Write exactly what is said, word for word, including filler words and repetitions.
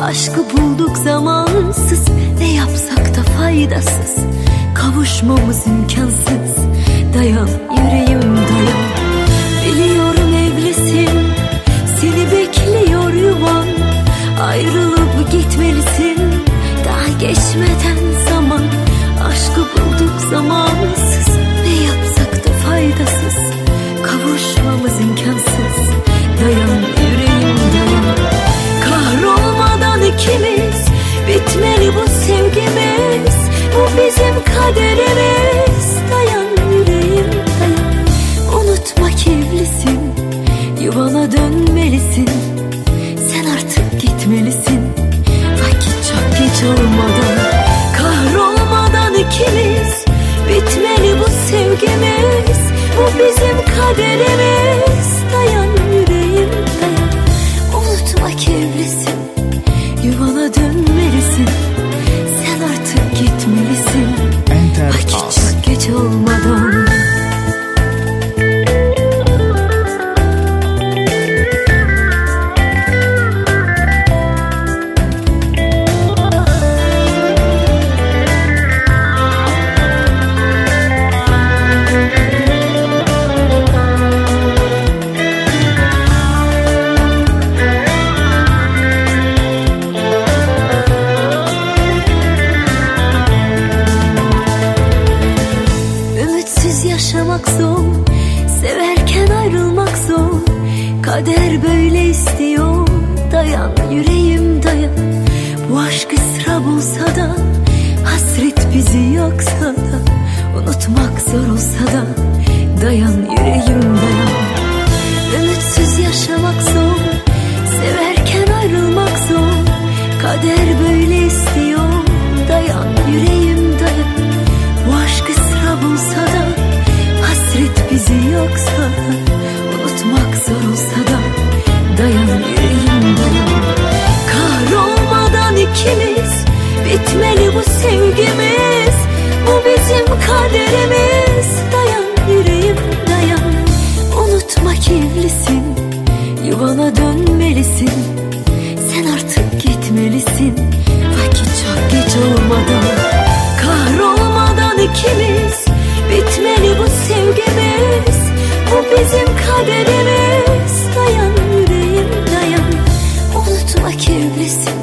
Aşkı bulduk zamansız, ne yapsak da faydasız. Kavuşmamız imkansız. Dayan yüreğim dayan. Biliyorum evlisin, seni bekliyor yuvan. Ayrılıp gitmelisin, daha geçmeden zaman. Aşkı bulduk zamansız, ne yapsak da faydasız. Kavuşmamız imkansız. Dayan yüreğim dayan. Kahrolmadan ikimiz, bitmeli bu sevgimiz. Bu bizim kaderimiz. Dayan yüreğim dayan. Unutma ki evlisin, yuvana dönmelisin. Sen artık gitmelisin, vakit çok geç olmadan. Kahrolmadan ikimiz, bitmeli bu sevgimiz. Bu bizim kaderimiz. Dayan yüreğim dayan. Unutma ki evlisin, yuvana dönmelisin. Sen artık gitmelisin, vakit çok geç olmadan. Yaşamak zor, severken ayrılmak zor. Kader böyle istiyor. Dayan yüreğim dayan. Bu aşk ıstırap olsa da, hasret bizi yaksa da, unutmak zor olsa da, dayan yüreğim dayan. Ümitsiz yaşamak zor, severken ayrılmak zor. Kader böyle istiyor. Dayan yüreğim dayan. Bu aşk ıstırap olsa da, hasret bizi yoksa da, unutmak zor olsa da, dayan yüreğim dayan. Kahrolmadan ikimiz, bitmeli bu sevgimiz. Bu bizim kaderimiz. Dayan yüreğim dayan. Unutma ki evlisin, yuvana dönmelisin. Sen artık gitmelisin, vakit çok geç olmadan. Kahrolmadan ikimiz, bitmeli bu sevgimiz. Bu bizim kaderimiz. Dayan yüreğim dayan. Unutma ki evlisin,